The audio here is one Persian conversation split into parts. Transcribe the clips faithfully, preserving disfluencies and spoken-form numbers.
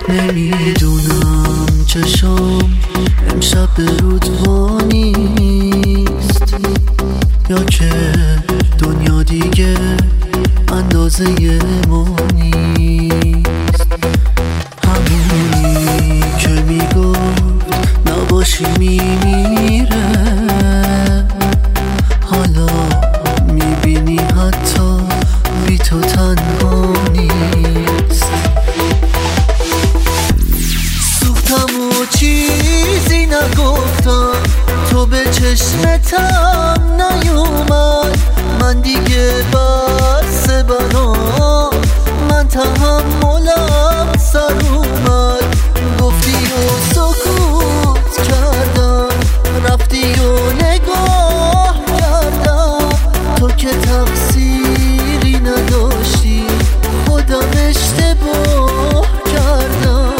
نمیدونم چشام امشب به رود نیست، یا که دنیا دیگه اندازه ما نیست. همونی که میگفت نباشی میمیره، حالا میبینی حتی بی تو تنها نیست. سوختم و چیزی نگفتم، تو به چشمتم نیومد، من دیگه بس بنا، من تحملم سر اومد. گفتی و سکوت کردم، رفتی و نگاه کردم، تو که تقصیری نداشتی، خودم اشتباه کردم.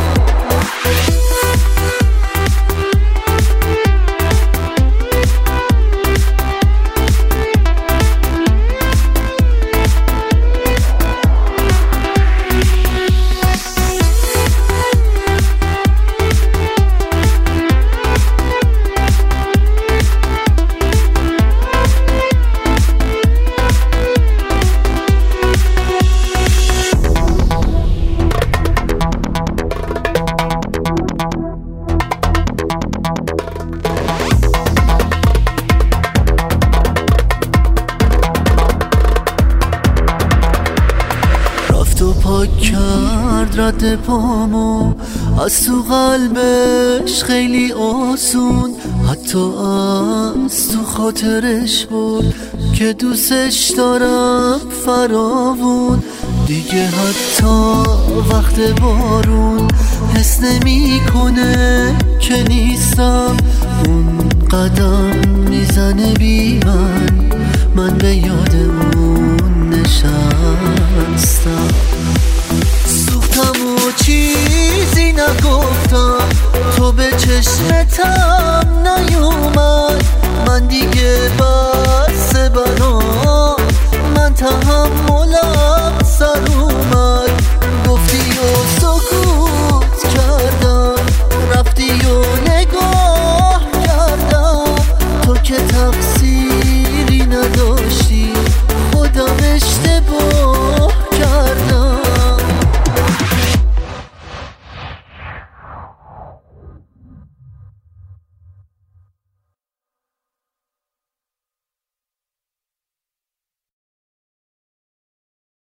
تو پاک کرد رد پامو از تو قلبش خیلی آسون، حتی از تو خاطرش بود که دوستش دارم فراوون. دیگه حتی وقت بارون حس نمی کنه که نیستم، اون قدم میزنه بی من